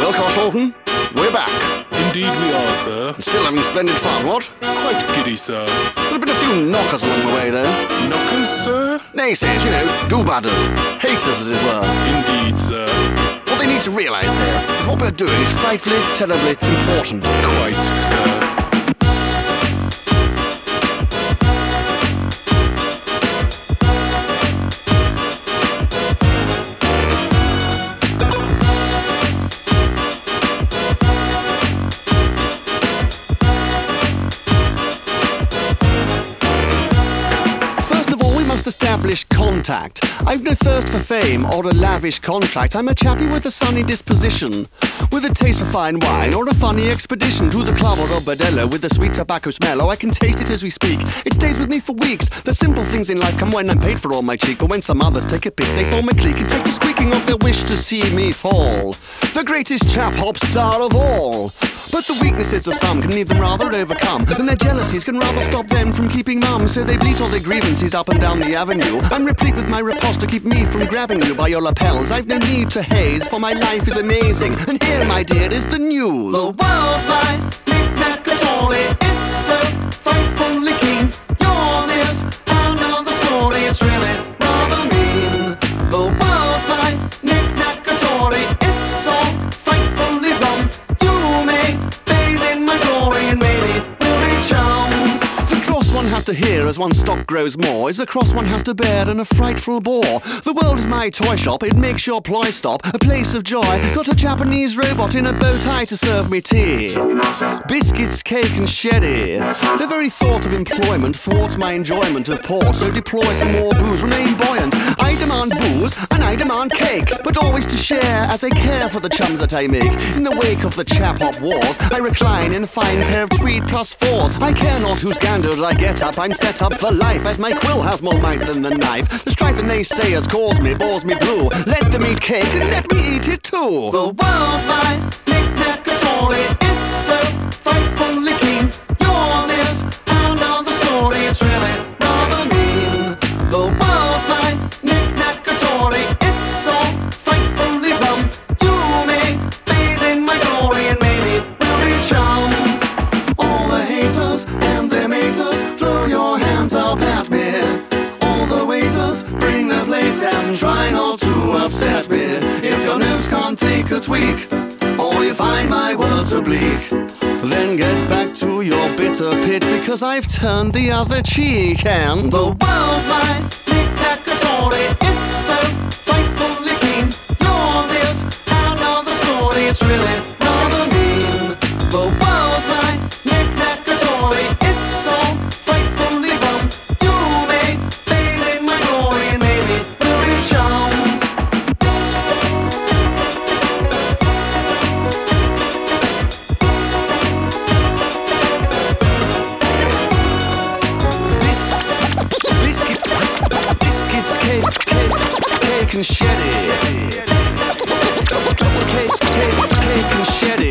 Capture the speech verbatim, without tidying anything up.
Well, Carshalton, we're back. Indeed we are, sir. Still having splendid fun, what? Quite giddy, sir. There have been a few knockers along the way, though. Knockers, sir? Naysayers, you know, do-badders. Haters, as it were. Indeed, sir. What they need to realise there is what we're doing is frightfully, terribly important. Quite, sir. Establish contact. I've no thirst for fame or a lavish contract. I'm a chappie with a sunny disposition, with a taste for fine wine or a funny expedition to the club or a bordello with a sweet tobacco smell. Oh, I can taste it as we speak. It stays with me for weeks. The simple things in life come when I'm paid for all my cheek, but when some others take a pic, they form a clique and take to squeaking of their wish to see me fall. The greatest chap hop star of all. But the weaknesses of some can leave them rather overcome, and their jealousies can rather stop them from keeping mum. So they bleat all their grievances up and down the avenue. I'm replete with my riposte to keep me from grabbing you by your lapels. I've no need to haze, for my life is amazing. And here, my dear, is the news. The world's mine, knick-knack-a-tory. It's so frightfully keen. Yours is another story. It's really rather mean. The world's mine, knick-knack-a-tory. It's so frightfully wrong. You may bathe in my glory and maybe we'll be chums. The dross one has to hear as one stock grows more is a cross one has to bear and a frightful bore. The world is my toy shop, it makes your ploy stop. A place of joy, got a Japanese robot in a bow tie to serve me tea. Biscuits, cake and sherry. The very thought of employment thwarts my enjoyment of port. So deploy some more booze, remain buoyant. I demand booze and I demand cake, but always to share as I care for the chums that I make. In the wake of the chap-hop wars, I recline in a fine pair of tweed plus fours. I care not whose gander I get up, I'm set up for life, as my quill has more might than the knife. The strife of naysayers calls me, bores me blue. Let them eat cake and let me eat it too. The world's mine, knick-knack-a-tory. It's so frightfully keen. Yours is another story. It's really rather mean. The world's mine, knick-knack-a-tory. It's so frightfully rum. You may bathe in my glory and maybe we'll be chums. All the haters and their maters, throw your hands up at me. All the waiters, bring their plates and try not to upset me. If your nose can't take a tweak, or you find my words oblique, then get back to your bitter pit, because I've turned the other cheek. And the world's mine, knick-knack-a-tory. It's so frightfully keen. Yours is another story. It's really rather mean. The world's mine, knick-knack-a-tory. It's so frightfully wrong. You may bathe in my glory and maybe we'll be chums. Biscuits, biscuits, biscuits, cake, cake, cake and sherry. Cake, cake, cake and sherry.